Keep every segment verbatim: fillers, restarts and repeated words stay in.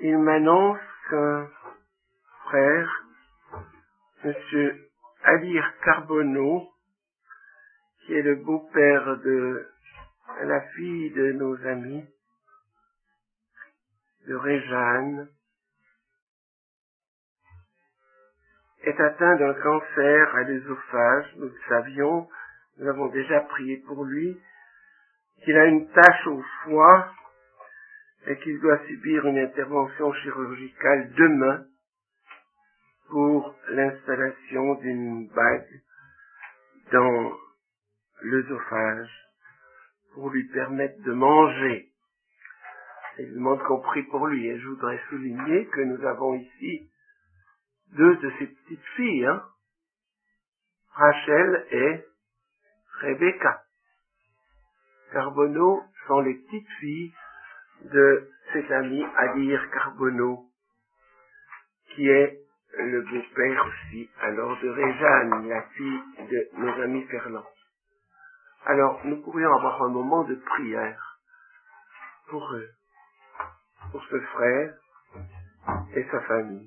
il m'annonce qu'un frère, M. Alir Carbonneau, qui est le beau-père de la fille de nos amis, de Réjeanne, est atteint d'un cancer à l'œsophage. Nous le savions, nous avons déjà prié pour lui, qu'il a une tache au foie et qu'il doit subir une intervention chirurgicale demain pour l'installation d'une bague dans l'œsophage pour lui permettre de manger. Il demande qu'on prie pour lui. Et je voudrais souligner que nous avons ici deux de ses petites filles, hein, Rachel et Rebecca. Carbonneau sont les petites filles de cet ami Alir Carbonneau, qui est le beau-père aussi, alors de Réjeanne, la fille de nos amis Ferland. Alors, nous pourrions avoir un moment de prière pour eux, pour ce frère et sa famille.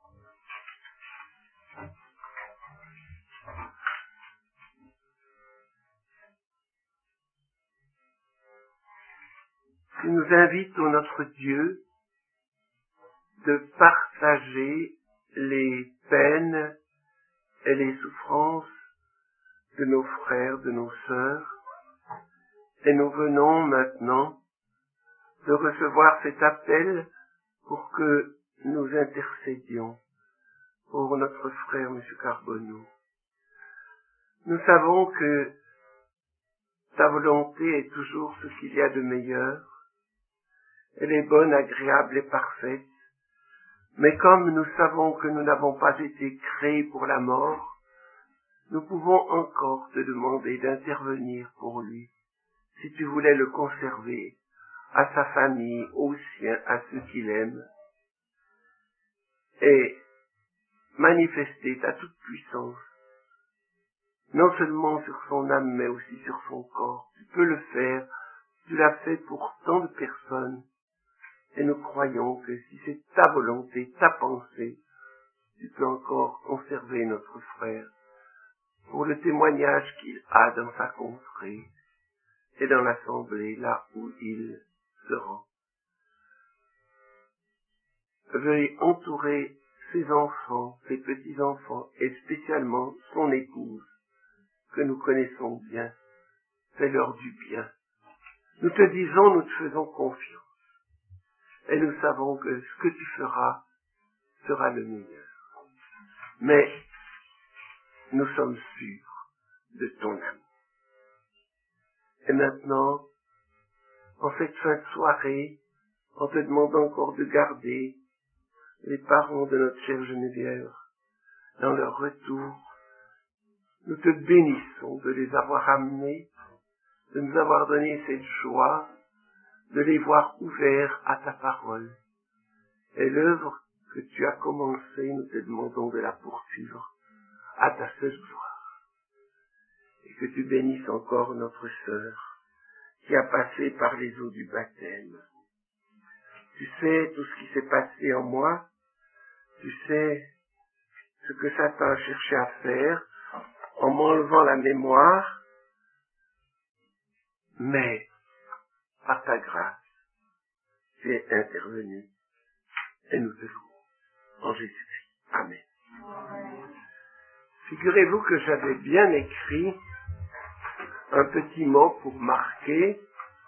Il nous invite, ô notre Dieu, de partager les peines et les souffrances de nos frères, de nos sœurs, et nous venons maintenant de recevoir cet appel pour que nous intercédions pour notre frère, M. Carbonneau. Nous savons que ta volonté est toujours ce qu'il y a de meilleur. Elle est bonne, agréable et parfaite. Mais comme nous savons que nous n'avons pas été créés pour la mort, nous pouvons encore te demander d'intervenir pour lui, si tu voulais le conserver, à sa famille, aux siens, à ceux qu'il aime, et manifester ta toute-puissance, non seulement sur son âme, mais aussi sur son corps. Tu peux le faire, tu l'as fait pour tant de personnes, et nous croyons que si c'est ta volonté, ta pensée, tu peux encore conserver notre frère pour le témoignage qu'il a dans sa contrée et dans l'assemblée, là où il se rend. Veuille entourer ses enfants, ses petits-enfants, et spécialement son épouse, que nous connaissons bien. Fais-leur du bien. Nous te disons, nous te faisons confiance. Et nous savons que ce que tu feras sera le meilleur. Mais nous sommes sûrs de ton amour. Et maintenant, en cette fin de soirée, en te demandant encore de garder les parents de notre chère Geneviève dans leur retour, nous te bénissons de les avoir amenés, de nous avoir donné cette joie, de les voir ouverts à ta parole. Et l'œuvre que tu as commencée, nous te demandons de la poursuivre à ta seule gloire. Et que tu bénisses encore notre sœur qui a passé par les eaux du baptême. Tu sais tout ce qui s'est passé en moi, tu sais ce que Satan a cherché à faire en m'enlevant la mémoire, mais par ta grâce, tu es intervenu et nous te louons en Jésus-Christ. Amen. Figurez-vous que j'avais bien écrit un petit mot pour marquer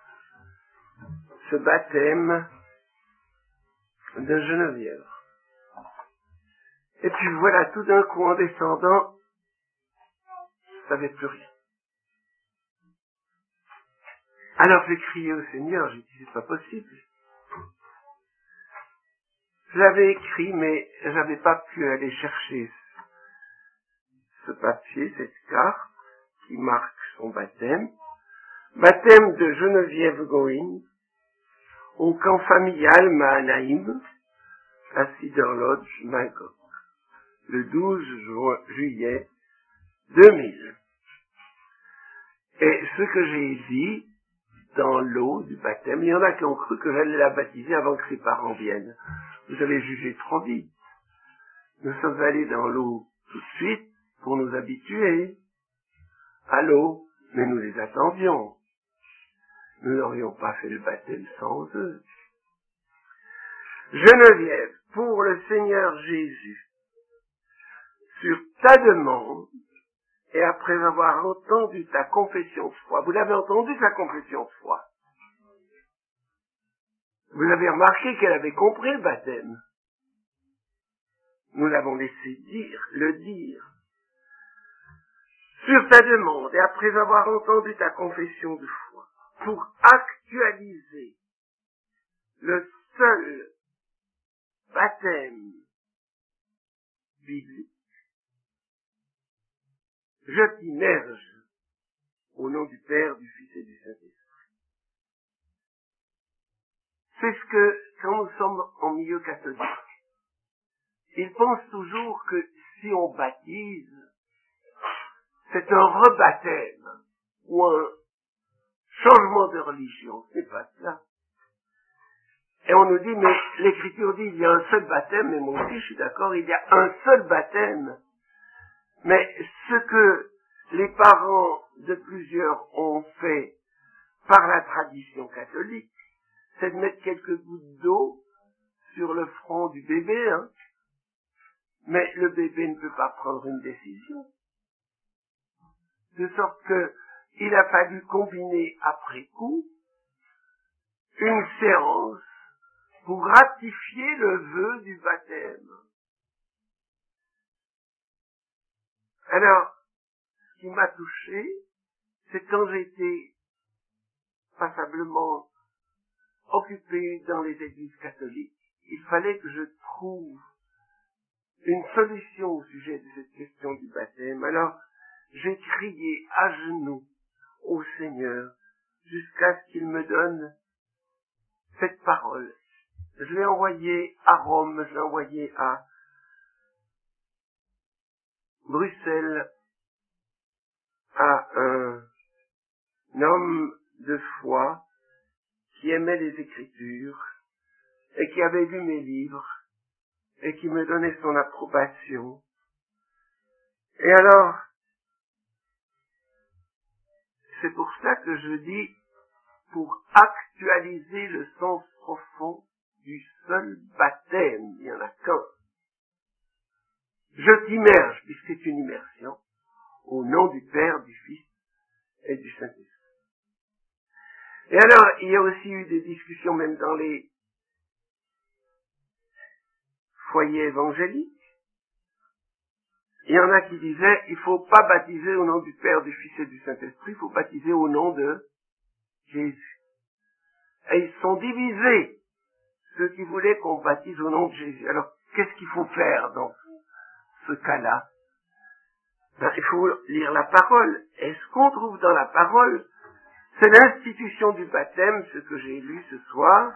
ce baptême de Geneviève. Et puis voilà, tout d'un coup, en descendant, je ne savais plus rien. Alors j'ai crié au Seigneur, j'ai dit, c'est pas possible. Je l'avais écrit, mais j'avais pas pu aller chercher ce papier, cette carte, qui marque son baptême. Baptême de Geneviève Goin, au camp familial Mahanaïm, à Cedar Lodge, Magog, le douze juillet deux mille. Et ce que j'ai dit dans l'eau du baptême. Il y en a qui ont cru que j'allais la baptiser avant que ses parents viennent. Vous avez jugé trop vite. Nous sommes allés dans l'eau tout de suite pour nous habituer à l'eau, mais nous les attendions. Nous n'aurions pas fait le baptême sans eux. Geneviève, pour le Seigneur Jésus, sur ta demande, et après avoir entendu ta confession de foi, vous l'avez entendu sa confession de foi, vous avez remarqué qu'elle avait compris le baptême. Nous l'avons laissé dire, le dire. Sur ta demande, et après avoir entendu ta confession de foi, pour actualiser le seul baptême biblique, je t'immerge au nom du Père, du Fils et du Saint-Esprit. C'est ce que, quand nous sommes en milieu catholique, ils pensent toujours que si on baptise, c'est un rebaptême ou un changement de religion. C'est pas cela. Et on nous dit, mais l'Écriture dit, il y a un seul baptême, et moi aussi je suis d'accord, il y a un seul baptême. Mais ce que les parents de plusieurs ont fait par la tradition catholique, c'est de mettre quelques gouttes d'eau sur le front du bébé, hein. Mais le bébé ne peut pas prendre une décision. De sorte que il a fallu combiner après coup une séance pour ratifier le vœu du baptême. Alors, ce qui m'a touché, c'est quand j'étais passablement occupé dans les églises catholiques, il fallait que je trouve une solution au sujet de cette question du baptême. Alors, j'ai crié à genoux au Seigneur jusqu'à ce qu'il me donne cette parole. Je l'ai envoyée à Rome, je l'ai envoyée à Bruxelles, à un homme de foi qui aimait les Écritures et qui avait lu mes livres et qui me donnait son approbation. Et alors, c'est pour ça que je dis, pour actualiser le sens profond du seul baptême, il n'y en a qu'un. Je t'immerge, puisque c'est une immersion, au nom du Père, du Fils et du Saint-Esprit. Et alors, il y a aussi eu des discussions même dans les foyers évangéliques. Il y en a qui disaient, il ne faut pas baptiser au nom du Père, du Fils et du Saint-Esprit, il faut baptiser au nom de Jésus. Et ils sont divisés, ceux qui voulaient qu'on baptise au nom de Jésus. Alors, qu'est-ce qu'il faut faire dans ce cas-là? Ben, il faut lire la parole. Et ce qu'on trouve dans la parole, c'est l'institution du baptême, ce que j'ai lu ce soir.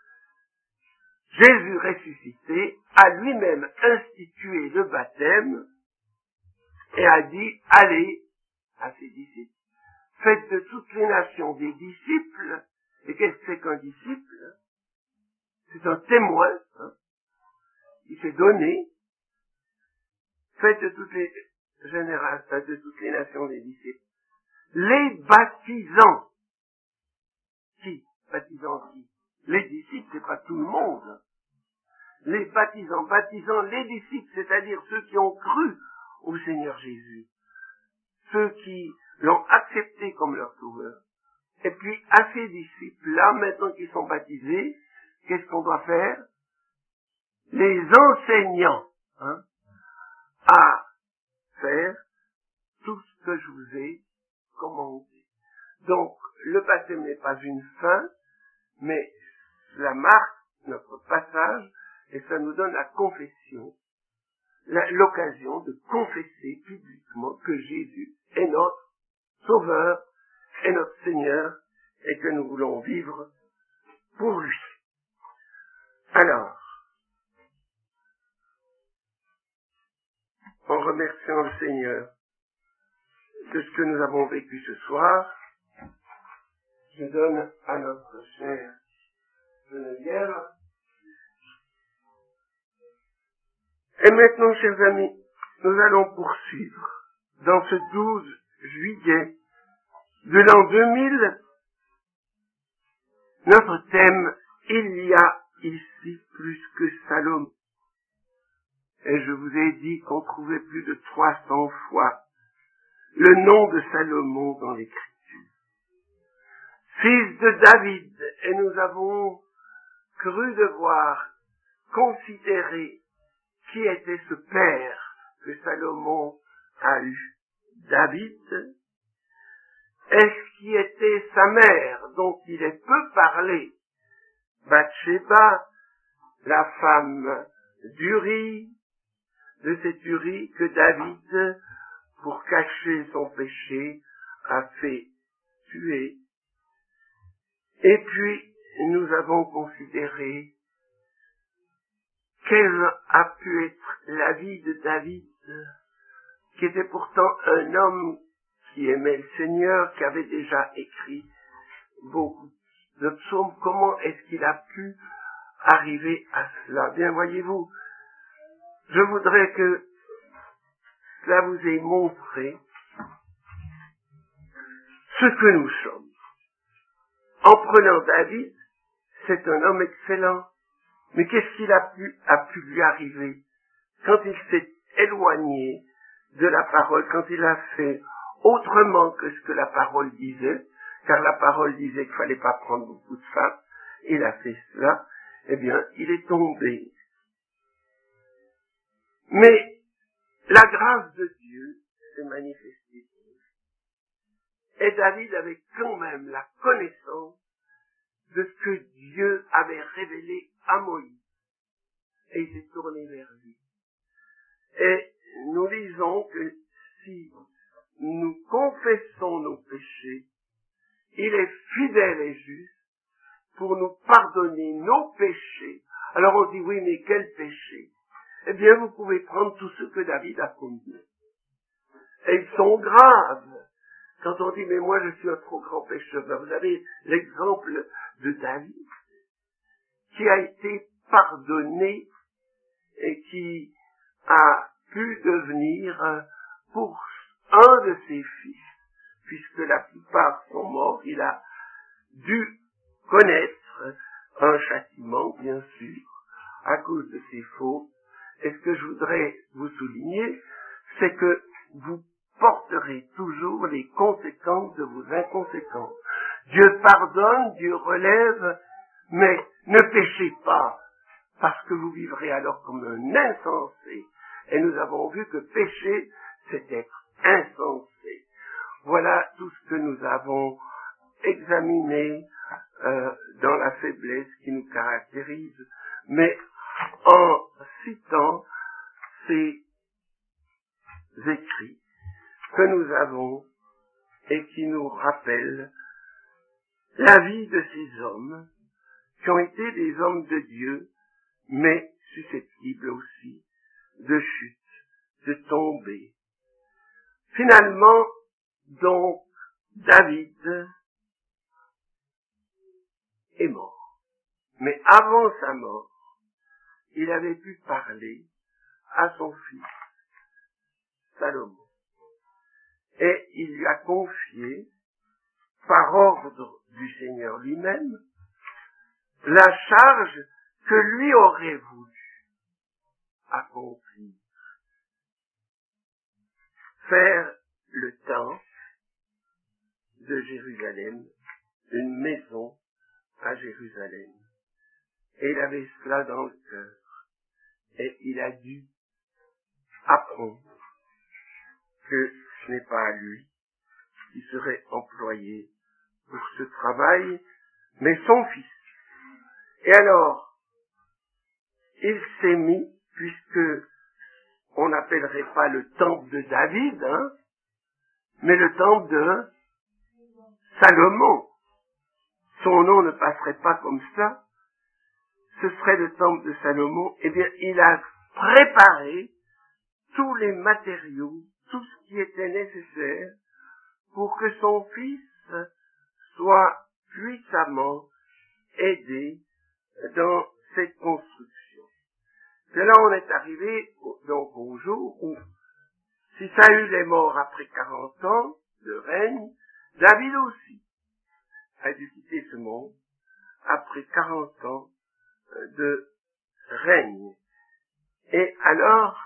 Jésus ressuscité a lui-même institué le baptême et a dit, allez à ses disciples, faites de toutes les nations des disciples. Et qu'est-ce que c'est qu'un disciple? C'est un témoin, hein, qui s'est donné. Faites de toutes les générations, de toutes les nations des disciples, les baptisant. Qui? Baptisant qui? Les disciples, c'est pas tout le monde. Les baptisants, baptisant les disciples, c'est-à-dire ceux qui ont cru au Seigneur Jésus, ceux qui l'ont accepté comme leur sauveur. Et puis, à ces disciples-là, maintenant qu'ils sont baptisés, qu'est-ce qu'on doit faire? Les enseignants, hein, à faire tout ce que je vous ai commandé. Donc, le baptême n'est pas une fin, mais cela marque notre passage et ça nous donne la confession, la, l'occasion de confesser publiquement que Jésus est notre Sauveur et notre Seigneur et que nous voulons vivre pour lui. Alors, en remerciant le Seigneur de ce que nous avons vécu ce soir, je donne à notre chère Geneviève. Et maintenant, chers amis, nous allons poursuivre dans ce douze juillet de l'an deux mille, notre thème, il y a ici plus que Salomon. Et je vous ai dit qu'on trouvait plus de trois cents fois le nom de Salomon dans l'Écriture. Fils de David, et nous avons cru devoir considérer qui était ce père que Salomon a eu. David, est-ce qui était sa mère, dont il est peu parlé, Bathsheba, la femme d'Uri, de cette Uri que David, pour cacher son péché, a fait tuer. Et puis, nous avons considéré quelle a pu être la vie de David, qui était pourtant un homme qui aimait le Seigneur, qui avait déjà écrit beaucoup de psaumes. Comment est-ce qu'il a pu arriver à cela? Bien, voyez-vous, je voudrais que cela vous ait montré ce que nous sommes. En prenant David, c'est un homme excellent. Mais qu'est-ce qu'il a pu, a pu lui arriver quand il s'est éloigné de la parole, quand il a fait autrement que ce que la parole disait, car la parole disait qu'il ne fallait pas prendre beaucoup de femmes, il a fait cela, eh bien, il est tombé. Mais la grâce de Dieu s'est manifestée. Et David avait quand même la connaissance de ce que Dieu avait révélé à Moïse. Et il s'est tourné vers lui. Et nous lisons que si nous confessons nos péchés, il est fidèle et juste pour nous pardonner nos péchés. Alors on dit, oui, mais quel péché? Eh bien, vous pouvez prendre tous ceux que David a commis. Et ils sont graves. Quand on dit, mais moi je suis un trop grand pécheur, ben vous avez l'exemple de David, qui a été pardonné et qui a pu devenir pour un de ses fils, puisque la plupart sont morts, il a dû connaître un châtiment, bien sûr, à cause de ses fautes. Et ce que je voudrais vous souligner, c'est que vous porterez toujours les conséquences de vos inconséquences. Dieu pardonne, Dieu relève, mais ne péchez pas, parce que vous vivrez alors comme un insensé. Et nous avons vu que pécher, c'est être insensé. Voilà tout ce que nous avons examiné euh, dans la faiblesse qui nous caractérise, mais en citant ces écrits que nous avons et qui nous rappellent la vie de ces hommes qui ont été des hommes de Dieu, mais susceptibles aussi de chute, de tomber. Finalement, donc, David est mort. Mais avant sa mort, il avait pu parler à son fils, Salomon. Et il lui a confié, par ordre du Seigneur lui-même, la charge que lui aurait voulu accomplir. Faire le temple de Jérusalem, une maison à Jérusalem. Et il avait cela dans le cœur. Et il a dû apprendre que ce n'est pas à lui qui serait employé pour ce travail, mais son fils. Et alors, il s'est mis, puisque on n'appellerait pas le temple de David, hein, mais le temple de Salomon. Son nom ne passerait pas comme ça. Ce serait le temple de Salomon. Eh bien, il a préparé tous les matériaux, tout ce qui était nécessaire pour que son fils soit puissamment aider dans cette construction. Et là, on est arrivé donc au jour où, si Saül est mort après quarante ans de règne, David aussi a dû quitter ce monde après quarante ans de règne. Et alors,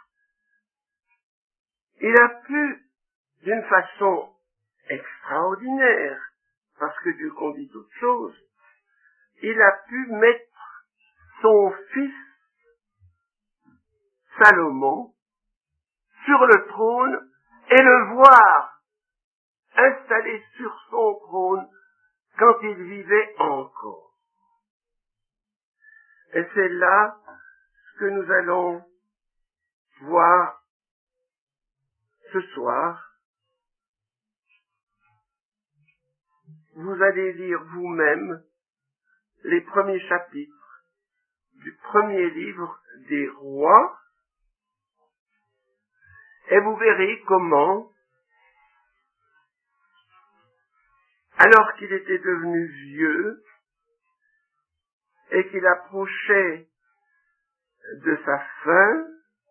il a pu, d'une façon extraordinaire, parce que Dieu conduit toutes choses, il a pu mettre son fils Salomon sur le trône et le voir installé sur son trône quand il vivait encore. Et c'est là ce que nous allons voir ce soir. Vous allez lire vous-même les premiers chapitres du premier livre des rois et vous verrez comment, alors qu'il était devenu vieux et qu'il approchait de sa fin,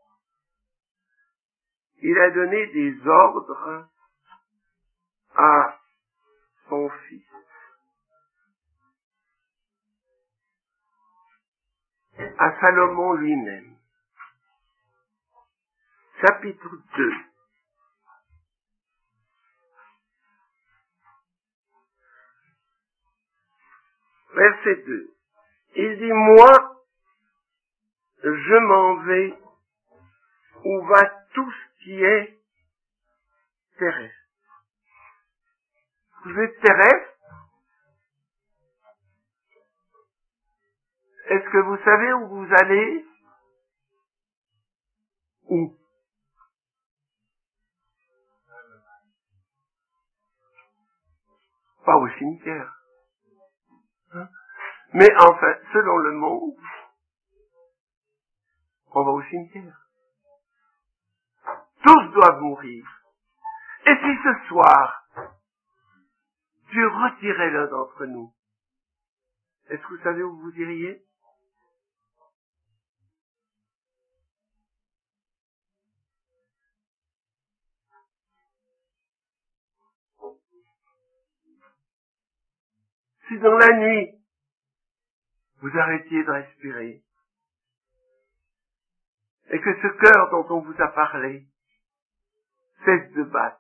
il a donné des ordres à son fils. À Salomon lui-même. Chapitre deux. Verset deux. Il dit, moi, je m'en vais où va tout ce qui est terrestre. Vous êtes terrestre? Est-ce que vous savez où vous allez? Où? Pas au cimetière. Hein? Mais enfin, selon le monde, on va au cimetière. Tous doivent mourir. Et si ce soir, Dieu retirait l'un d'entre nous, est-ce que vous savez où vous iriez? Si dans la nuit, vous arrêtiez de respirer, et que ce cœur dont on vous a parlé cesse de battre,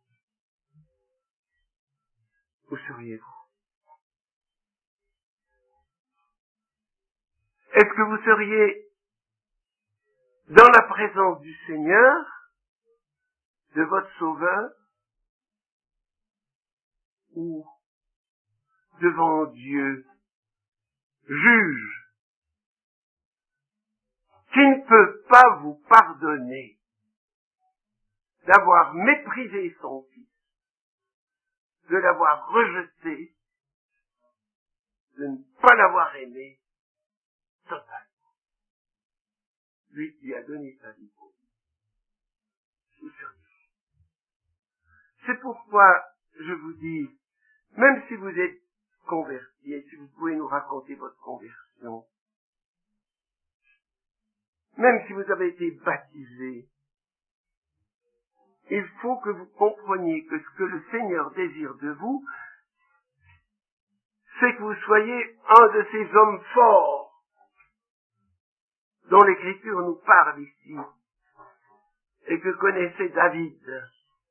où seriez-vous? Est-ce que vous seriez dans la présence du Seigneur, de votre Sauveur, ou devant Dieu, juge, qui ne peut pas vous pardonner d'avoir méprisé son Fils, de l'avoir rejeté, de ne pas l'avoir aimé totalement. Lui qui a donné sa vie pour vous. C'est pourquoi je vous dis, même si vous êtes convertis, et si vous pouvez nous raconter votre conversion, même si vous avez été baptisé, il faut que vous compreniez que ce que le Seigneur désire de vous, c'est que vous soyez un de ces hommes forts dont l'Écriture nous parle ici et que connaissait David.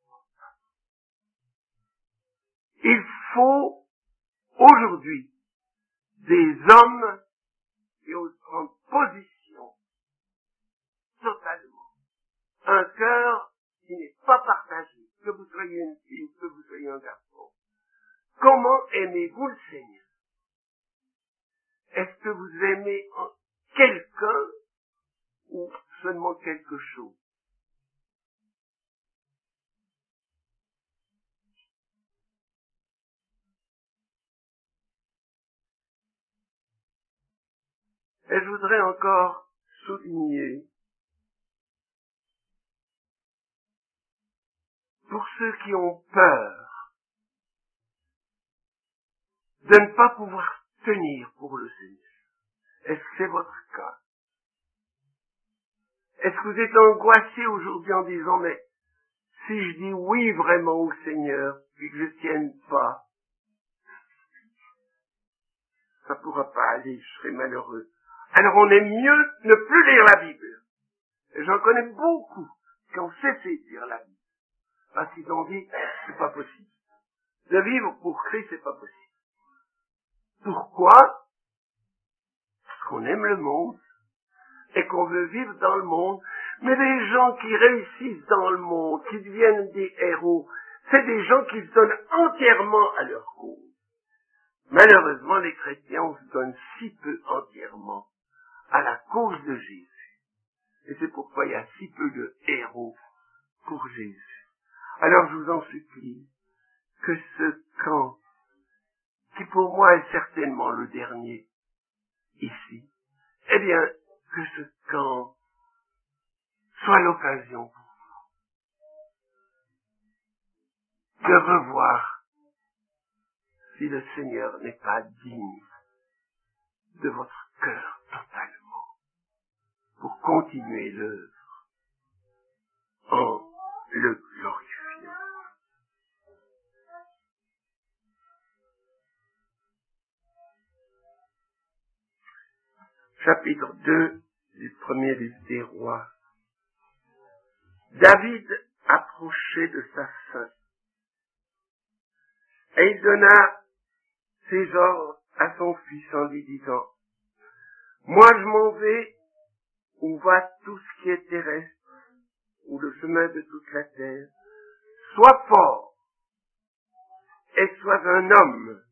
Il faut aujourd'hui des hommes qui osent prendre position totalement. Un cœur qui n'est pas partagé, que vous soyez une fille, que vous soyez un garçon. Comment aimez-vous le Seigneur? Est-ce que vous aimez quelqu'un ou seulement quelque chose? Et je voudrais encore souligner, pour ceux qui ont peur de ne pas pouvoir tenir pour le Seigneur. Est-ce que c'est votre cas? Est-ce que vous êtes angoissé aujourd'hui en disant, mais si je dis oui vraiment au Seigneur, puis que je ne tienne pas, ça ne pourra pas aller, je serai malheureux. Alors on aime mieux ne plus lire la Bible. Et j'en connais beaucoup qui ont cessé de lire la Bible. Parce qu'ils ont dit, c'est pas possible. De vivre pour Christ, c'est pas possible. Pourquoi? Parce qu'on aime le monde et qu'on veut vivre dans le monde. Mais les gens qui réussissent dans le monde, qui deviennent des héros, c'est des gens qui se donnent entièrement à leur cause. Malheureusement, les chrétiens, on se donne si peu entièrement à la cause de Jésus. Et c'est pourquoi il y a si peu de héros pour Jésus. Alors je vous en supplie, que ce camp, qui pour moi est certainement le dernier ici, eh bien, que ce camp soit l'occasion pour vous de revoir si le Seigneur n'est pas digne de votre cœur totalement pour continuer l'œuvre en le glorifiant. Chapitre deux du premier livre des rois. David approchait de sa fin, et il donna ses ordres à son fils en lui disant, « Moi je m'en vais où va tout ce qui est terrestre, ou le chemin de toute la terre. Sois fort et sois un homme.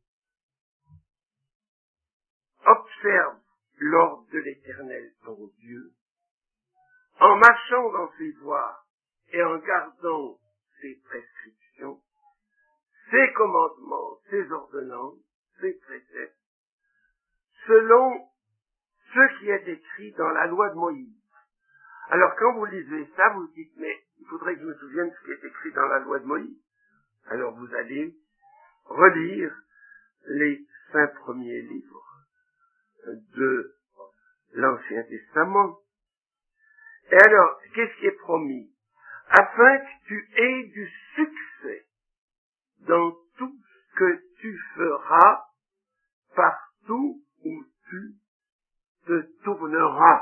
Observe l'ordre de l'Éternel ton Dieu, en marchant dans ses voies et en gardant ses prescriptions, ses commandements, ses ordonnances, ses préceptes, selon ce qui est écrit dans la loi de Moïse. » Alors quand vous lisez ça, vous dites, mais il faudrait que je me souvienne de ce qui est écrit dans la loi de Moïse. Alors vous allez relire les cinq premiers livres de l'Ancien Testament. Et alors, qu'est-ce qui est promis? Afin que tu aies du succès dans tout ce que tu feras, partout où tu te tourneras.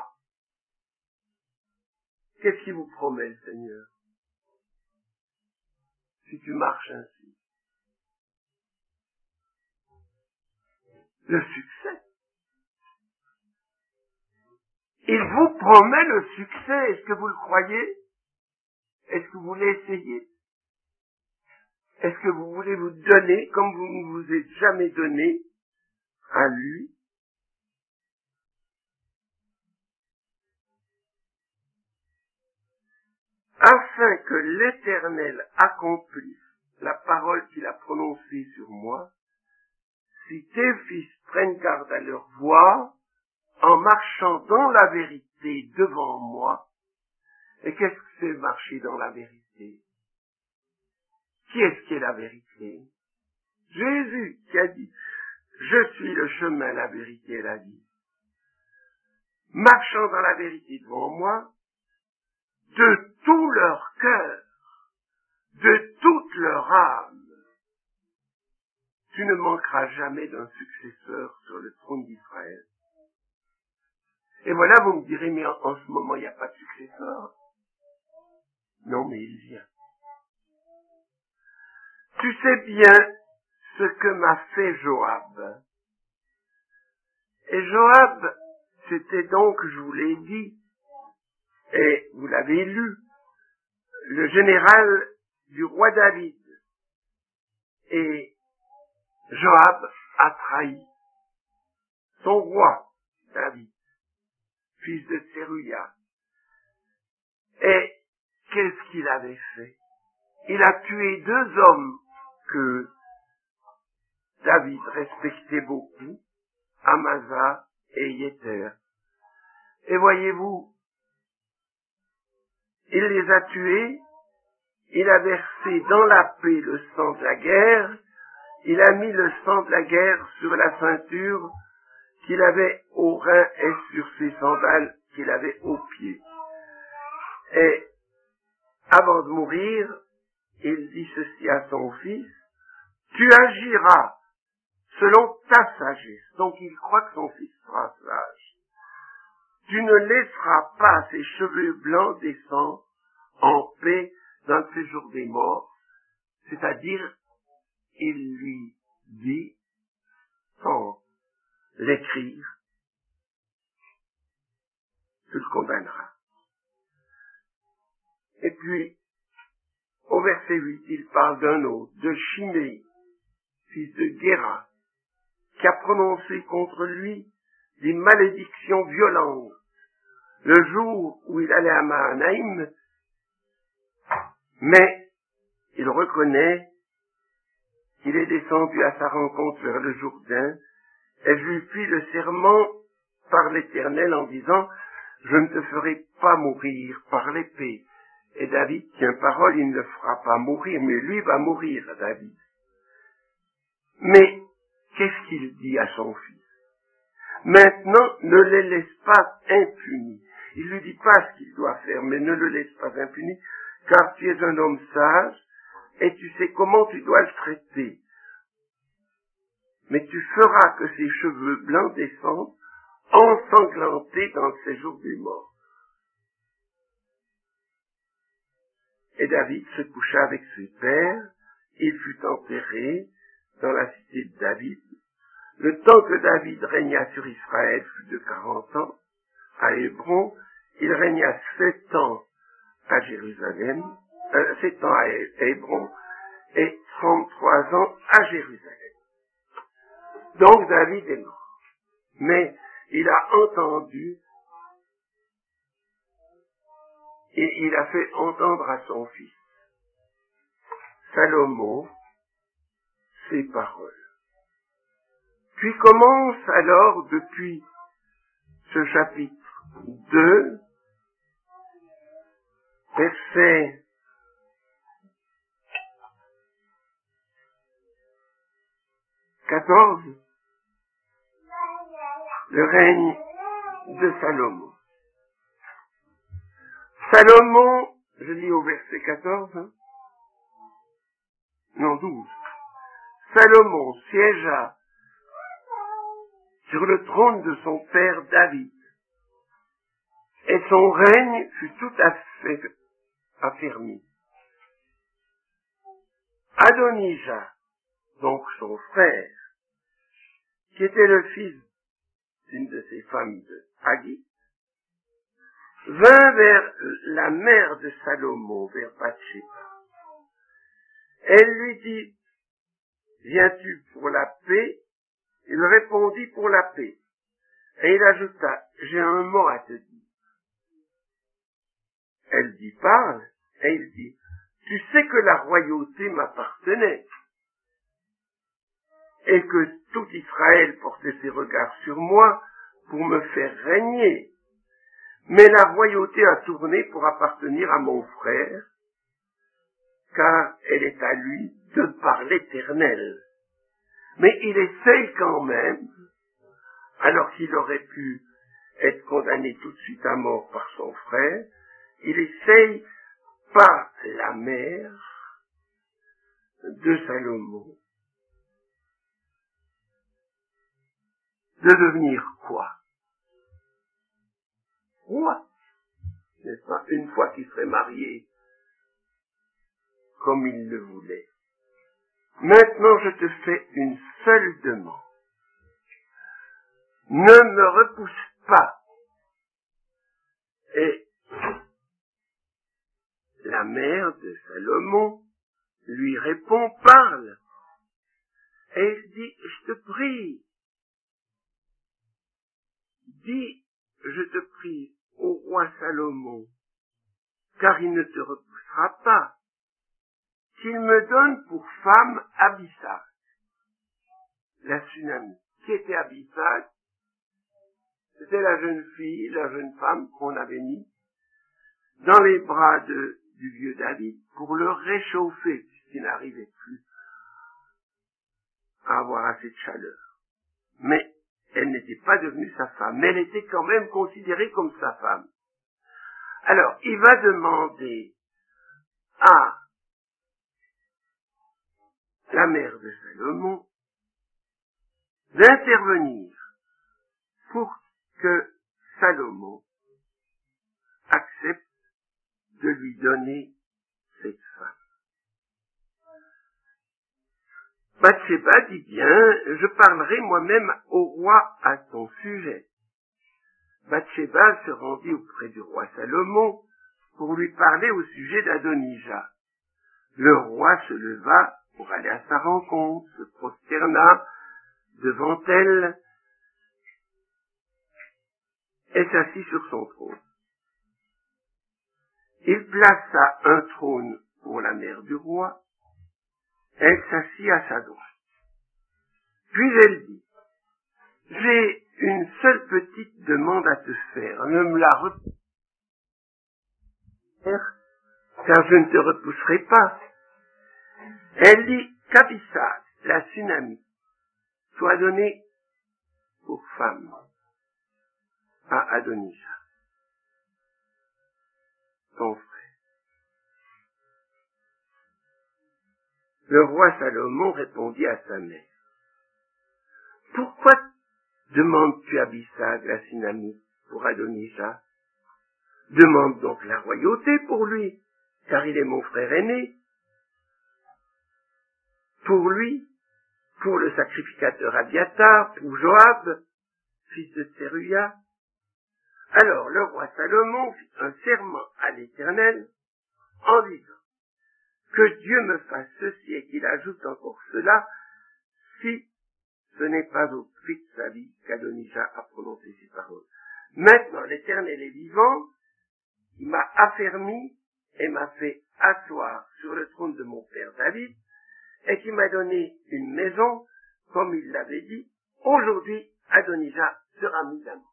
Qu'est-ce qu'il vous promet, le Seigneur? Si tu marches ainsi. Le succès. Il vous promet le succès. Est-ce que vous le croyez? Est-ce que vous voulez essayer? Est-ce que vous voulez vous donner comme vous ne vous êtes jamais donné à lui? Afin que l'Éternel accomplisse la parole qu'il a prononcée sur moi, si tes fils prennent garde à leur voie, en marchant dans la vérité devant moi. Et qu'est-ce que c'est marcher dans la vérité? Qui est-ce qui est la vérité? Jésus qui a dit, je suis le chemin, la vérité et la vie. Marchant dans la vérité devant moi, de tout leur cœur, de toute leur âme, tu ne manqueras jamais d'un successeur sur le trône d'Israël. Et voilà, vous me direz, mais en, en ce moment, il n'y a pas de successeur. Non, mais il vient. Tu sais bien ce que m'a fait Joab. Et Joab, c'était donc, je vous l'ai dit, et vous l'avez lu, le général du roi David. Et Joab a trahi son roi, David, fils de Tseruya. Et qu'est-ce qu'il avait fait? Il a tué deux hommes que David respectait beaucoup, Amasa et Yéter. Et voyez-vous, il les a tués, il a versé dans la paix le sang de la guerre, il a mis le sang de la guerre sur la ceinture qu'il avait au rein et sur ses sandales qu'il avait aux pieds. Et avant de mourir, il dit ceci à son fils, tu agiras selon ta sagesse. Donc il croit que son fils sera sage. Tu ne laisseras pas ses cheveux blancs descendre en paix dans le séjour des morts. C'est-à-dire, il lui dit, sans l'écrire, tu le condamneras. Et puis, au verset huit, il parle d'un autre, de Chiméi, fils de Guéra, qui a prononcé contre lui des malédictions violentes. Le jour où il allait à Mahanaïm, mais il reconnaît qu'il est descendu à sa rencontre vers le Jourdain, et lui fit le serment par l'Éternel en disant, je ne te ferai pas mourir par l'épée. Et David tient parole, il ne le fera pas mourir, mais lui va mourir, David. Mais qu'est-ce qu'il dit à son fils? Maintenant, ne les laisse pas impunis. Il lui dit pas ce qu'il doit faire, mais ne le laisse pas impuni, car tu es un homme sage, et tu sais comment tu dois le traiter. Mais tu feras que ses cheveux blancs descendent, ensanglantés dans le séjour des morts. Et David se coucha avec ses pères, il fut enterré dans la cité de David. Le temps que David régna sur Israël fut de quarante ans. À Hébron, il régna sept ans à Jérusalem, euh, sept ans à Hébron, et trente-trois ans à Jérusalem. Donc David est mort. Mais il a entendu, et il a fait entendre à son fils, Salomon, ses paroles. Puis commence alors, depuis ce chapitre deux, verset quatorze, le règne de Salomon. Salomon, je lis au verset quatorze, hein, non douze, Salomon siégea sur le trône de son père David, et son règne fut tout à fait affermi. Adonijah, donc son frère, qui était le fils d'une de ses femmes de Hagit, vint vers la mère de Salomon, vers Bathsheba. Elle lui dit, viens-tu pour la paix? Il répondit, pour la paix. Et il ajouta, j'ai un mot à te dire. Elle dit, parle. Et il dit, tu sais que la royauté m'appartenait, et que tout Israël portait ses regards sur moi pour me faire régner. Mais la royauté a tourné pour appartenir à mon frère, car elle est à lui de par l'Éternel. Mais il essaye quand même, alors qu'il aurait pu être condamné tout de suite à mort par son frère, il essaye par la mère de Salomon de devenir quoi? Roi, n'est-ce pas? Une fois qu'il serait marié comme il le voulait. Maintenant, je te fais une seule demande. Ne me repousse pas. Et la mère de Salomon lui répond, parle. Et il dit, je te prie, dis, je te prie, au roi Salomon, car il ne te repoussera pas, qu'il me donne pour femme Abisag, la Sunamite. Qui était Abisag? C'était la jeune fille, la jeune femme qu'on avait mis dans les bras de, du vieux David pour le réchauffer, puisqu'il n'arrivait plus à avoir assez de chaleur. Mais elle n'était pas devenue sa femme, mais elle était quand même considérée comme sa femme. Alors, il va demander à la mère de Salomon d'intervenir pour que Salomon accepte de lui donner cette femme. Bathsheba dit bien, je parlerai moi-même au roi à ton sujet. Bathsheba se rendit auprès du roi Salomon pour lui parler au sujet d'Adonija. Le roi se leva pour aller à sa rencontre, se prosterna devant elle et s'assit sur son trône. Il plaça un trône pour la mère du roi, elle s'assit à sa droite. Puis elle dit, j'ai une seule petite demande à te faire, ne me la repousse car je ne te repousserai pas. Elle dit qu'Abissag, la Tsunami, soit donnée pour femme à Adonija, son frère. Le roi Salomon répondit à sa mère, pourquoi demandes-tu Abissag, la Tsunami, pour Adonija? Demande donc la royauté pour lui, car il est mon frère aîné. Pour lui, pour le sacrificateur Abiatar, pour Joab, fils de Tseruya. Alors le roi Salomon fit un serment à l'Éternel en disant, que Dieu me fasse ceci et qu'il ajoute encore cela, si ce n'est pas au prix de sa vie qu'Adonija a prononcé ces paroles. Maintenant l'Éternel est vivant, il m'a affermi et m'a fait asseoir sur le trône de mon père David, et qui m'a donné une maison, comme il l'avait dit, aujourd'hui Adonija sera mis à mort.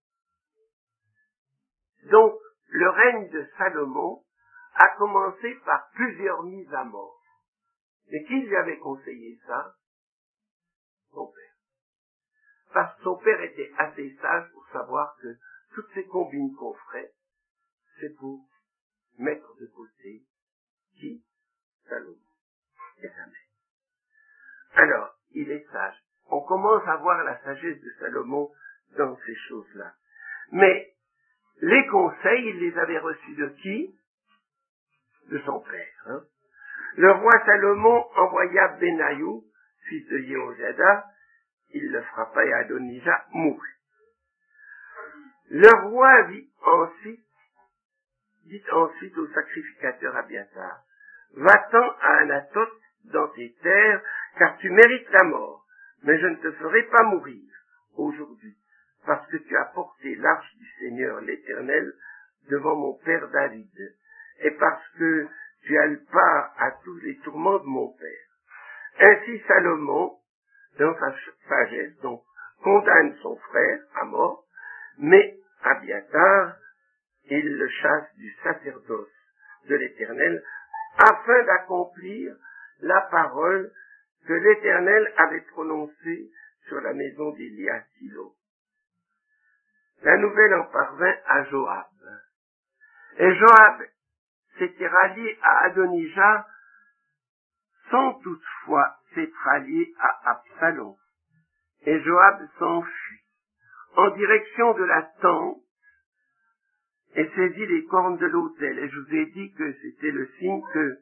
Donc, le règne de Salomon a commencé par plusieurs mises à mort. Mais qui lui avait conseillé ça? Son père. Parce que son père était assez sage pour savoir que toutes ces combines qu'on ferait, c'est pour mettre de côté qui? Salomon et sa mère. Alors, il est sage. On commence à voir la sagesse de Salomon dans ces choses-là. Mais les conseils, il les avait reçus de qui? De son père. Hein? Le roi Salomon envoya Benaïou, fils de Jéhoiada, il le frappa et Adonija mourut. Le roi dit ensuite, dit ensuite au sacrificateur Abiatar, va-t'en à Anathoth dans tes terres, car tu mérites la mort, mais je ne te ferai pas mourir aujourd'hui, parce que tu as porté l'arche du Seigneur l'Éternel devant mon père David, et parce que tu as le part à tous les tourments de mon père. Ainsi Salomon, dans sa sagesse, donc, condamne son frère à mort, mais Abiatar, il le chasse du sacerdoce de l'Éternel, afin d'accomplir la parole que l'Éternel avait prononcée sur la maison d'Élie à Silo. La nouvelle en parvint à Joab. Et Joab s'était rallié à Adonija sans toutefois s'être rallié à Absalom. Et Joab s'enfuit en direction de la tente et saisit les cornes de l'autel. Et je vous ai dit que c'était le signe que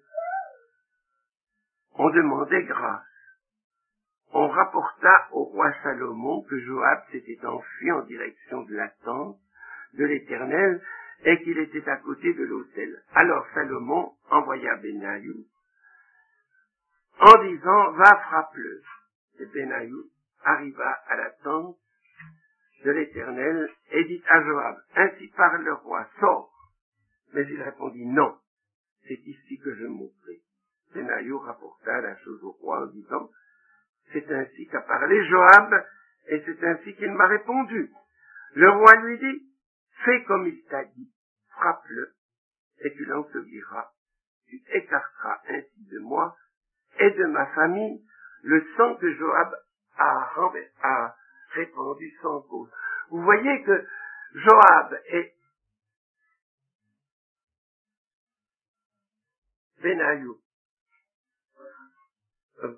on demandait grâce. On rapporta au roi Salomon que Joab s'était enfui en direction de la tente de l'Éternel et qu'il était à côté de l'autel. Alors Salomon envoya Benaïou en disant, va frappe-le. Et Benaïou arriva à la tente de l'Éternel et dit à Joab, ainsi parle le roi, sors. Mais il répondit, non, c'est ici que je mourrai. Benaïou rapporta la chose au roi en disant, c'est ainsi qu'a parlé Joab, et c'est ainsi qu'il m'a répondu. Le roi lui dit, fais comme il t'a dit, frappe-le, et tu l'enseveliras. Tu écarteras ainsi de moi et de ma famille le sang que Joab a, renver, a répandu sans cause. Vous voyez que Joab et Benaïou euh,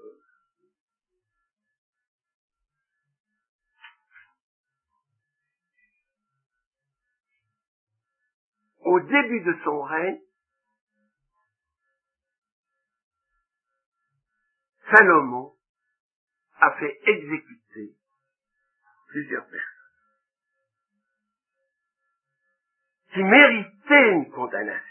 au début de son règne, Salomon a fait exécuter plusieurs personnes qui méritaient une condamnation.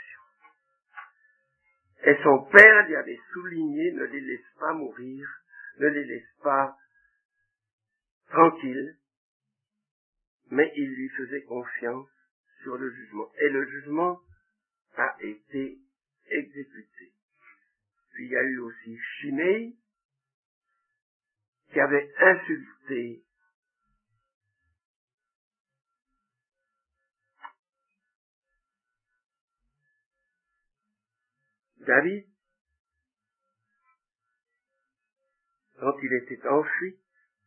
Et son père lui avait souligné, ne les laisse pas mourir, ne les laisse pas tranquilles, mais il lui faisait confiance sur le jugement. Et le jugement a été exécuté. Puis il y a eu aussi Shimei, qui avait insulté David quand il était enfui.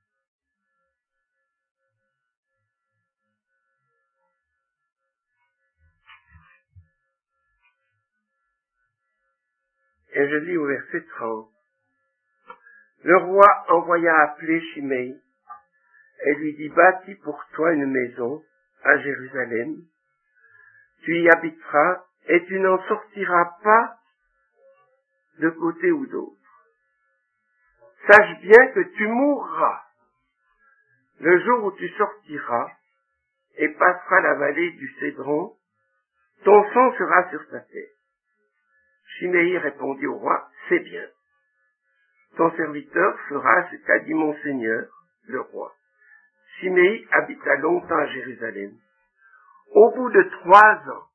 Et je lis au verset trente. Le roi envoya appeler Shimei et lui dit, bâtis pour toi une maison à Jérusalem, tu y habiteras et tu n'en sortiras pas de côté ou d'autre. Sache bien que tu mourras le jour où tu sortiras et passeras la vallée du Cédron, ton sang sera sur ta tête. Shimei répondit au roi, c'est bien. Ton serviteur fera ce qu'a dit mon seigneur, le roi. Shimei habita longtemps à Jérusalem. Au bout de trois ans,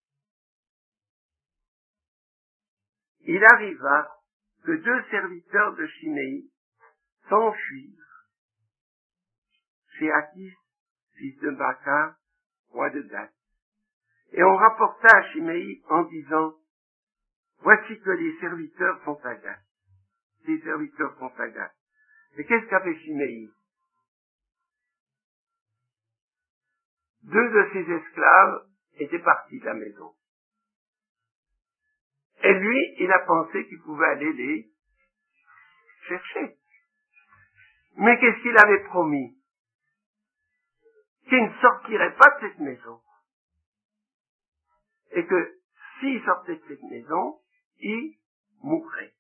il arriva que deux serviteurs de Shimei s'enfuirent chez Akis, fils de Baka, roi de Gath. Et on rapporta à Shimei en disant, voici que les serviteurs sont à Gath. Les serviteurs sont à Gath. Et qu'est-ce qu'a fait Shimei? Deux de ses esclaves étaient partis de la maison. Et lui, il a pensé qu'il pouvait aller les chercher. Mais qu'est-ce qu'il avait promis? Qu'il ne sortirait pas de cette maison. Et que s'il sortait de cette maison, il mourrait.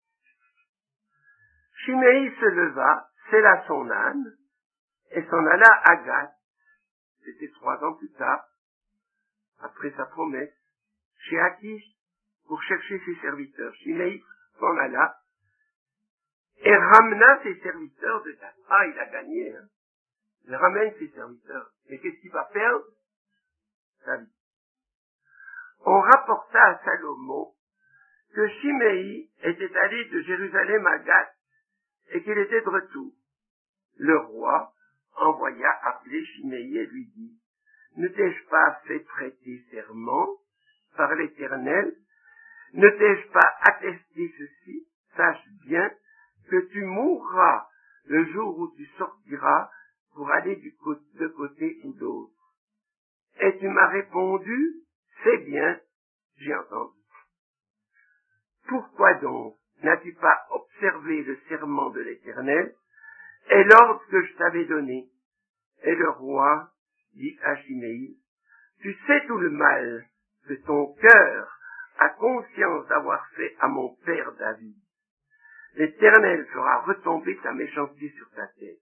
Shimei se leva, sella son âne, et s'en alla à Gath. C'était trois ans plus tard, après sa promesse, chez Akis, pour chercher ses serviteurs. Shimei s'en alla et ramena ses serviteurs de Gath. Ah, il a gagné, hein. Il ramène ses serviteurs. Mais qu'est-ce qu'il va perdre? Sa vie. On rapporta à Salomon que Shimei était allé de Jérusalem à Gath et qu'il était de retour. Le roi envoya appeler Shimei et lui dit, ne t'ai-je pas fait prêter serment par l'Éternel? Ne t'ai-je pas attesté ceci? Sache bien que tu mourras le jour où tu sortiras pour aller du côté, de côté ou d'autre. Et tu m'as répondu, c'est bien, j'ai entendu. Pourquoi donc n'as-tu pas observé le serment de l'Éternel et l'ordre que je t'avais donné? Et le roi dit à Shimei, tu sais tout le mal que ton cœur a conscience d'avoir fait à mon père David. L'Éternel fera retomber ta méchanceté sur ta tête.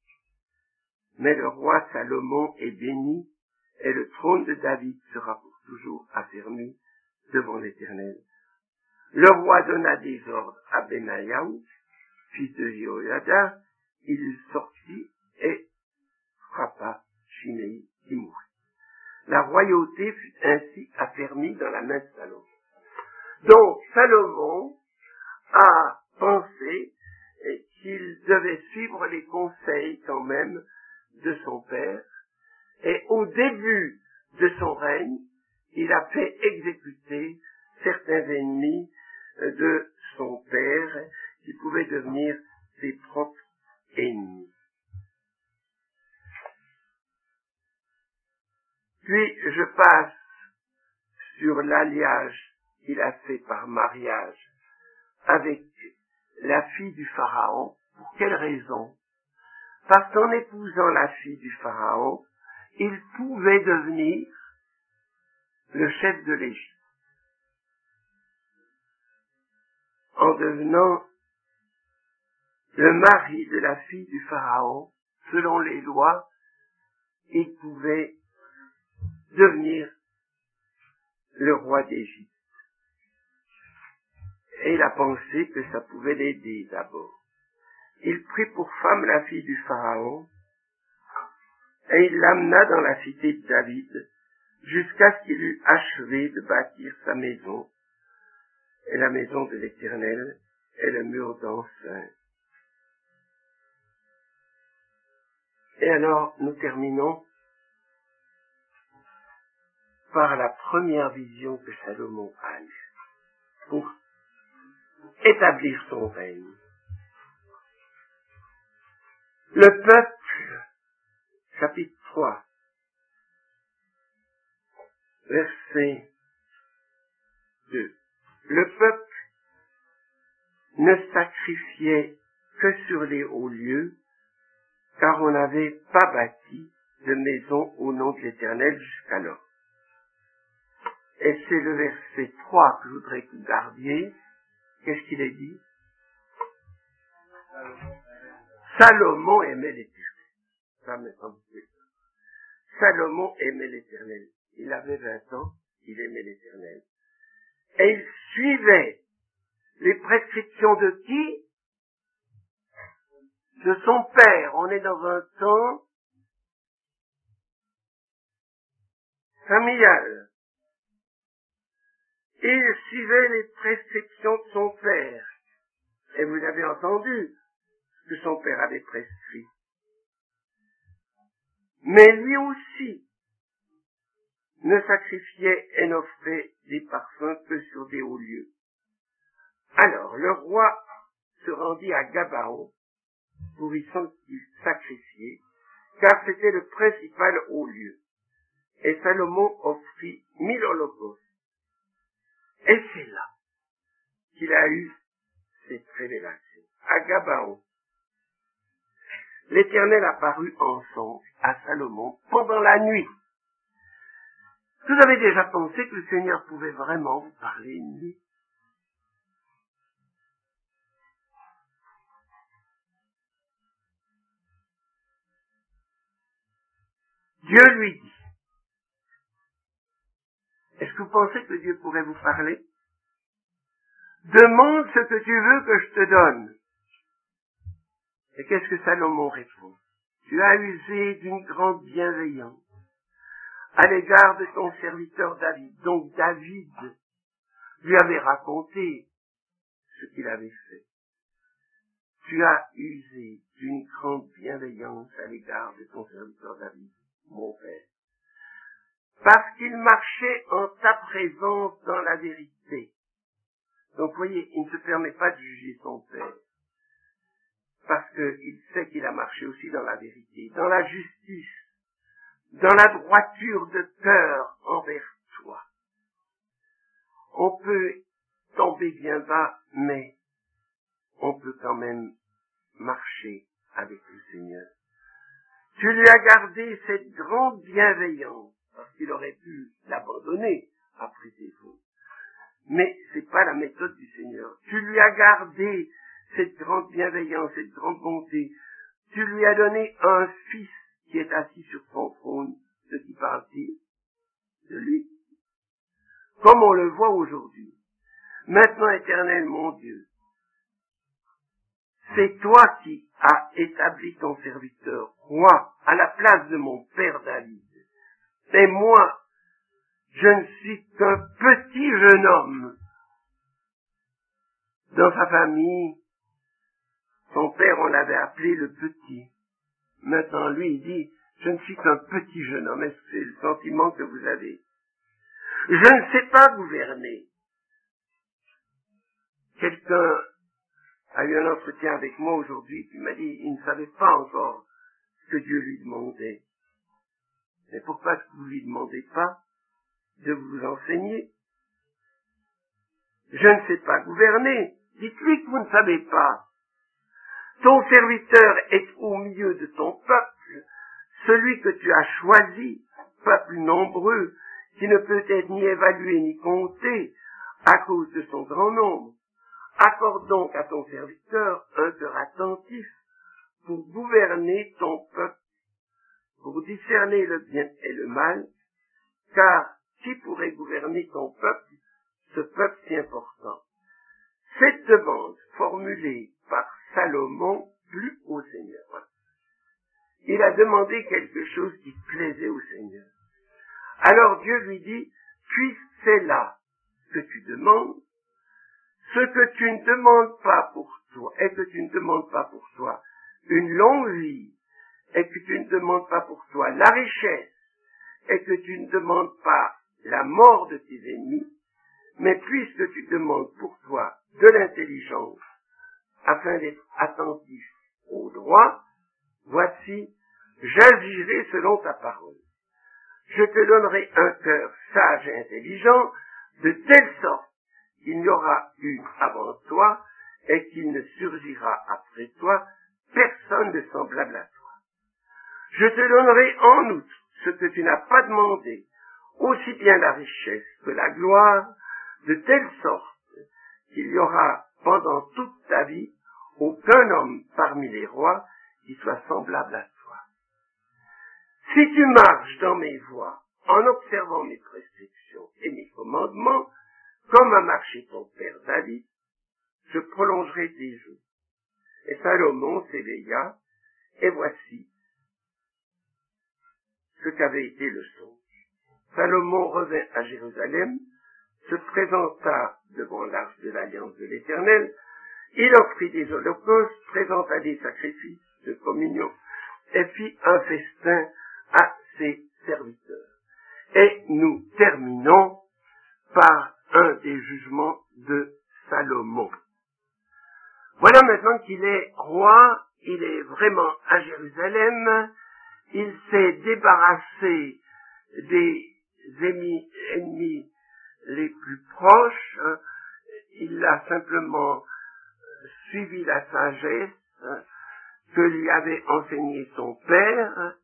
Mais le roi Salomon est béni, et le trône de David sera pour toujours affermi devant l'Éternel. Le roi donna des ordres à Benaïaou, fils de Jéhoïada, il sortit et frappa Shimei qui mourut. La royauté fut ainsi affermie dans la main de Salomon. Donc Salomon a pensé qu'il devait suivre les conseils quand même de son père, et au début de son règne, il a fait exécuter certains ennemis de son père qui pouvaient devenir ses propres ennemis. Puis je passe sur l'alliage qu'il a fait par mariage avec la fille du Pharaon. Pour quelle raison? Parce qu'en épousant la fille du Pharaon, il pouvait devenir le chef de l'Égypte. En devenant le mari de la fille du Pharaon, selon les lois, il pouvait devenir le roi d'Égypte. Et il a pensé que ça pouvait l'aider d'abord. Il prit pour femme la fille du Pharaon et il l'amena dans la cité de David jusqu'à ce qu'il eût achevé de bâtir sa maison et la maison de l'Éternel et le mur d'enceinte. Et alors nous terminons par la première vision que Salomon a eue pour établir son règne. Le peuple, chapitre trois, verset deux. Le peuple ne sacrifiait que sur les hauts lieux, car on n'avait pas bâti de maison au nom de l'Éternel jusqu'alors. Et c'est le verset trois que je voudrais que vous gardiez. Qu'est-ce qu'il est dit? Salomon aimait l'Éternel. Ça me semble plus. Salomon aimait l'Éternel. Il avait vingt ans, il aimait l'Éternel. Et il suivait les prescriptions de qui? De son père. On est dans un temps familial. Il suivait les prescriptions de son père. Et vous avez entendu ce que son père avait prescrit. Mais lui aussi ne sacrifiait et n'offrait des parfums que sur des hauts lieux. Alors le roi se rendit à Gabaon pour y sacrifier, car c'était le principal haut lieu. Et Salomon offrit mille holocaustes. Et c'est là qu'il a eu cette révélation. À Gabaon, l'Éternel apparut en songe à Salomon pendant la nuit. Vous avez déjà pensé que le Seigneur pouvait vraiment vous parler une nuit? Dieu lui dit. Est-ce que vous pensez que Dieu pourrait vous parler? Demande ce que tu veux que je te donne. Et qu'est-ce que Salomon répond? Tu as usé d'une grande bienveillance à l'égard de ton serviteur David. Donc David lui avait raconté ce qu'il avait fait. Tu as usé d'une grande bienveillance à l'égard de ton serviteur David, mon père, parce qu'il marchait en ta présence dans la vérité. Donc, vous voyez, il ne se permet pas de juger son père, parce qu'il sait qu'il a marché aussi dans la vérité, dans la justice, dans la droiture de cœur envers toi. On peut tomber bien bas, mais on peut quand même marcher avec le Seigneur. Tu lui as gardé cette grande bienveillance, parce qu'il aurait pu l'abandonner après ses fautes. Mais c'est pas la méthode du Seigneur. Tu lui as gardé cette grande bienveillance, cette grande bonté. Tu lui as donné un fils qui est assis sur son trône. De qui parle-t-il? De lui. Comme on le voit aujourd'hui. Maintenant, Éternel, mon Dieu, c'est toi qui as établi ton serviteur roi à la place de mon père David. Et moi, je ne suis qu'un petit jeune homme. Dans sa famille, son père, on l'avait appelé le petit. Maintenant, lui, il dit, je ne suis qu'un petit jeune homme. Est-ce que c'est le sentiment que vous avez? Je ne sais pas gouverner. Quelqu'un a eu un entretien avec moi aujourd'hui, qui m'a dit, il ne savait pas encore ce que Dieu lui demandait. Mais pourquoi est-ce que vous ne lui demandez pas de vous enseigner? Je ne sais pas gouverner. Dites-lui que vous ne savez pas. Ton serviteur est au milieu de ton peuple, celui que tu as choisi, peuple nombreux, qui ne peut être ni évalué ni compté à cause de son grand nombre. Accorde donc à ton serviteur un cœur attentif pour gouverner ton peuple, pour discerner le bien et le mal, car qui pourrait gouverner ton peuple, ce peuple si important? Cette demande formulée par Salomon plut au Seigneur. Il a demandé quelque chose qui plaisait au Seigneur. Alors Dieu lui dit, puisque c'est là que tu demandes, ce que tu ne demandes pas pour toi, et que tu ne demandes pas pour toi une longue vie, et que tu ne demandes pas pour toi la richesse, et que tu ne demandes pas la mort de tes ennemis, mais puisque tu demandes pour toi de l'intelligence, afin d'être attentif au droit, voici, j'agirai selon ta parole. Je te donnerai un cœur sage et intelligent, de telle sorte qu'il n'y aura eu avant toi, et qu'il ne surgira après toi personne de semblable à toi. Je te donnerai en outre ce que tu n'as pas demandé, aussi bien la richesse que la gloire, de telle sorte qu'il y aura pendant toute ta vie aucun homme parmi les rois qui soit semblable à toi. Si tu marches dans mes voies, en observant mes prescriptions et mes commandements, comme a marché ton père David, je prolongerai tes jours. Et Salomon s'éveilla, et voici ce qu'avait été le songe. Salomon revint à Jérusalem, se présenta devant l'arche de l'alliance de l'Éternel, il offrit des holocaustes, présenta des sacrifices de communion, et fit un festin à ses serviteurs. Et nous terminons par un des jugements de Salomon. Voilà maintenant qu'il est roi, il est vraiment à Jérusalem, il s'est débarrassé des ennemis, ennemis les plus proches, il a simplement suivi la sagesse que lui avait enseignée son père.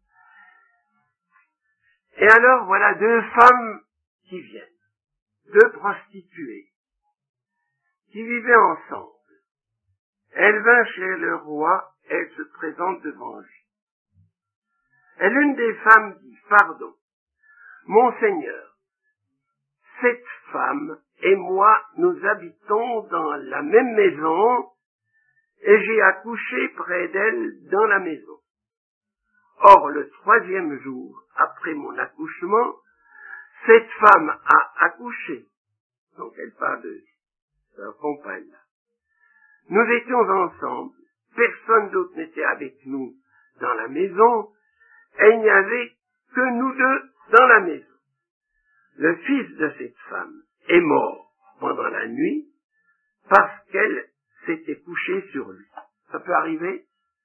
Et alors voilà deux femmes qui viennent, deux prostituées, qui vivaient ensemble. Elle vint chez le roi, elle se présente devant lui. Et l'une des femmes dit, pardon, mon Seigneur, cette femme et moi, nous habitons dans la même maison, et j'ai accouché près d'elle dans la maison. Or, le troisième jour, après mon accouchement, cette femme a accouché. Donc, elle parle de sa compagne. Nous étions ensemble, personne d'autre n'était avec nous dans la maison, et il n'y avait que nous deux dans la maison. Le fils de cette femme est mort pendant la nuit parce qu'elle s'était couchée sur lui. Ça peut arriver?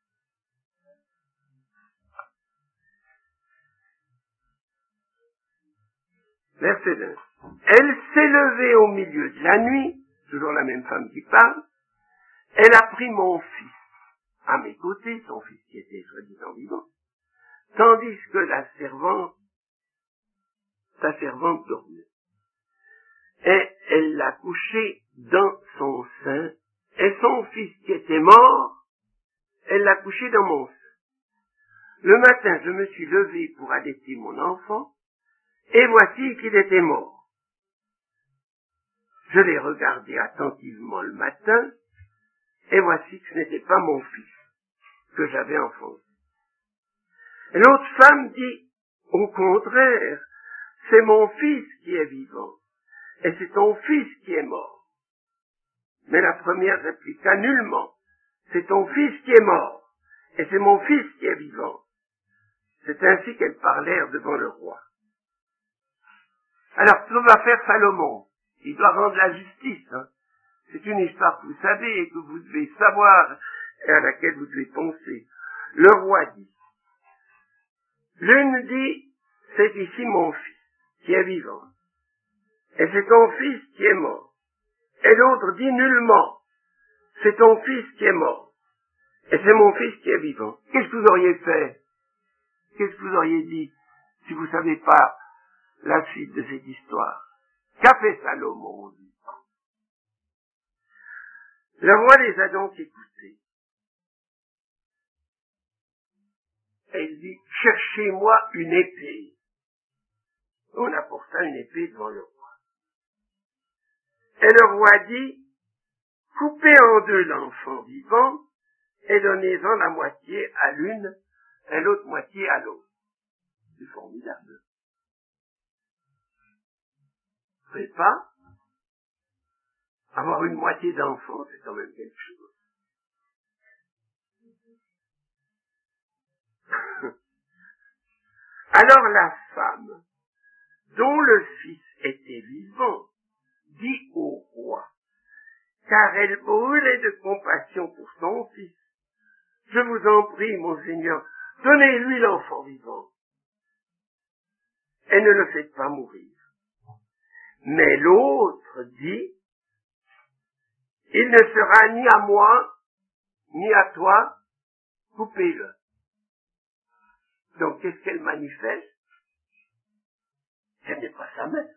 Verset un. Elle s'est levée au milieu de la nuit, toujours la même femme qui parle, elle a pris mon fils à mes côtés, son fils qui était soi-disant vivant, tandis que la servante, sa servante dormait. Et elle l'a couché dans son sein, et son fils qui était mort, elle l'a couché dans mon sein. Le matin, je me suis levé pour allaiter mon enfant, et voici qu'il était mort. Je l'ai regardé attentivement le matin, et voici que ce n'était pas mon fils que j'avais enfanté. Et l'autre femme dit, au contraire, c'est mon fils qui est vivant, et c'est ton fils qui est mort. Mais la première répliqua nullement, c'est ton fils qui est mort, et c'est mon fils qui est vivant. C'est ainsi qu'elles parlèrent devant le roi. Alors, que va faire Salomon? Il doit rendre la justice, hein. C'est une histoire que vous savez et que vous devez savoir et à laquelle vous devez penser. Le roi dit, l'une dit, c'est ici mon fils qui est vivant, et c'est ton fils qui est mort. Et l'autre dit nullement, c'est ton fils qui est mort, et c'est mon fils qui est vivant. Qu'est-ce que vous auriez fait? Qu'est-ce que vous auriez dit si vous ne savez pas la suite de cette histoire? Qu'a fait Salomon? Le roi les a donc écoutés. Et il dit, cherchez-moi une épée. On apporta une épée devant le roi. Et le roi dit, coupez en deux l'enfant vivant et donnez-en la moitié à l'une et l'autre moitié à l'autre. C'est formidable. Vous savez pas? Avoir une moitié d'enfant, c'est quand même quelque chose. Alors la femme, dont le fils était vivant, dit au roi, car elle brûlait de compassion pour son fils, je vous en prie, mon Seigneur, donnez-lui l'enfant vivant, et ne le faites pas mourir. Mais l'autre dit, il ne sera ni à moi, ni à toi, coupez-le. Donc, qu'est-ce qu'elle manifeste? Elle n'est pas sa mère.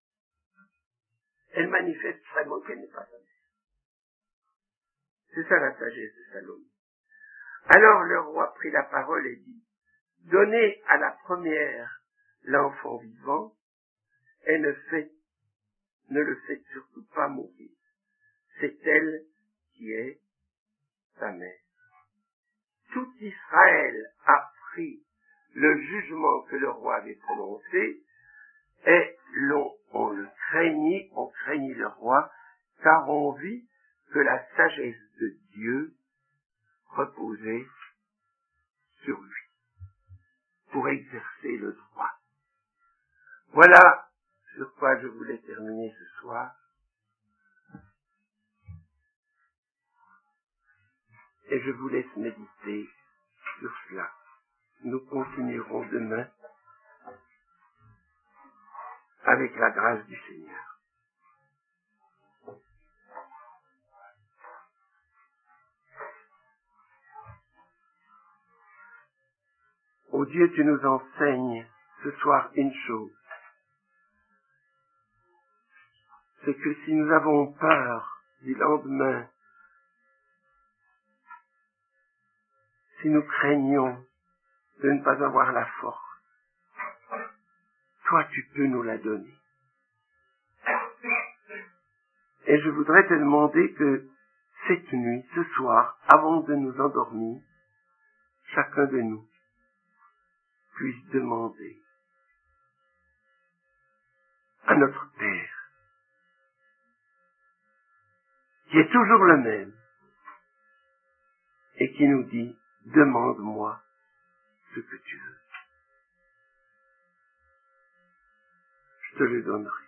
Elle manifeste vraiment qu'elle n'est pas sa mère. C'est ça la sagesse de Salomon. Alors le roi prit la parole et dit, donnez à la première l'enfant vivant et ne, faites, ne le faites surtout pas mourir. C'est elle qui est sa mère. Tout Israël a pris le jugement que le roi avait prononcé et l'on, on le craignit, on craignit le roi, car on vit que la sagesse de Dieu reposait sur lui pour exercer le droit. Voilà sur quoi je voulais terminer ce soir. Et je vous laisse méditer sur cela. Nous continuerons demain avec la grâce du Seigneur. Ô Dieu, tu nous enseignes ce soir une chose, c'est que si nous avons peur du lendemain, si nous craignons de ne pas avoir la force, toi tu peux nous la donner. Et je voudrais te demander que cette nuit, ce soir, avant de nous endormir, chacun de nous puisse demander à notre Père, qui est toujours le même, et qui nous dit, demande-moi ce que tu veux. Je te le donnerai.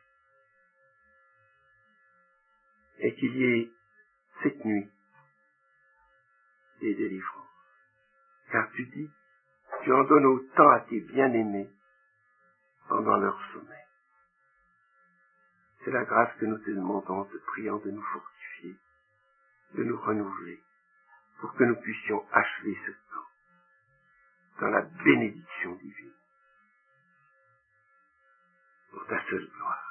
Et qu'il y ait cette nuit des délivrances. Car tu dis, tu en donnes autant à tes bien-aimés pendant leur sommeil. C'est la grâce que nous te demandons, te priant de nous fortifier, de nous renouveler, pour que nous puissions achever ce temps dans la bénédiction divine, pour ta seule gloire.